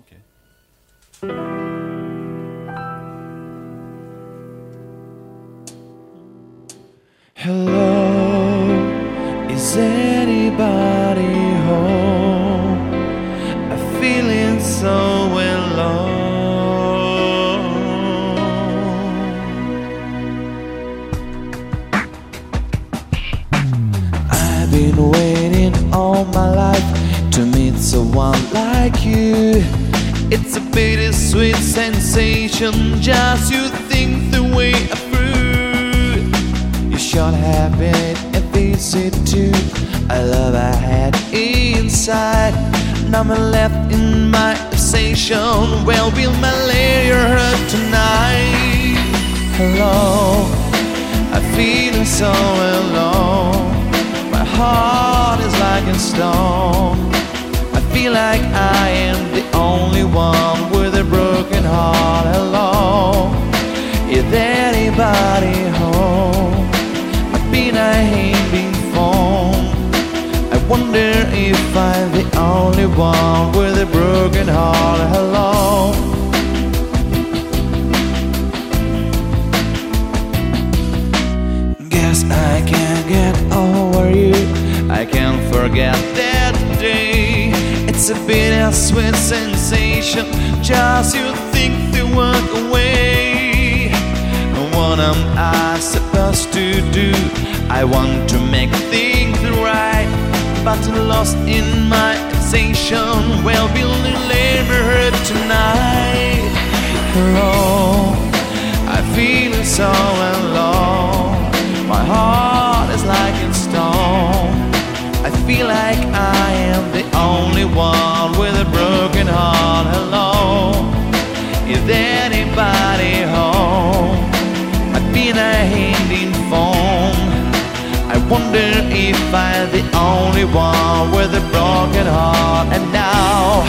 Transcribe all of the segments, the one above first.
Okay. Hello, is anybody home? I'm feeling so alone. I've been waiting all my life to meet someone like you. It's a bittersweet sensation, just you think the way I fruit. You should have been a visit to a love I had inside. Now I'm left in my obsession. Well, will my layer hurt tonight? Hello, I'm feeling so alone. My heart is like a stone. I feel like I am the only one with a broken heart. Hello, is anybody home? I've been been phone. I wonder if I'm the only one with a broken heart. Hello. Guess I can't get over you. I can't forget that day. It's a bittersweet sensation, just you think to walk away. What am I supposed to do? I want to make things right, but lost in my obsession. Well, will the labor hurt tonight? Hello, I feel so alone. My heart is like a stone. I feel like I am the only one with a broken heart. Hello, is anybody home? I've been a hand in phone. I wonder if I'm the only one with a broken heart. And now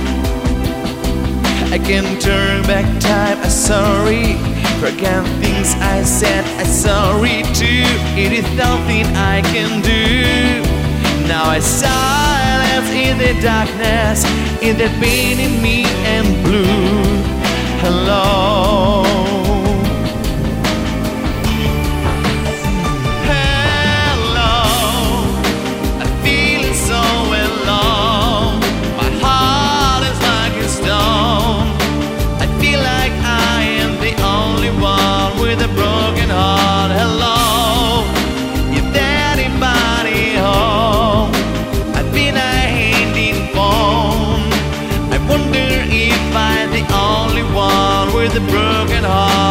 I can turn back time. I'm sorry, forget things I said. I'm sorry too. It is nothing I can do. Now I silence in the darkness, in the pain in me and blue. Hello. With a broken heart, hello, if anybody home? I've been a hand in phone. I wonder if I'm the only one with a broken heart.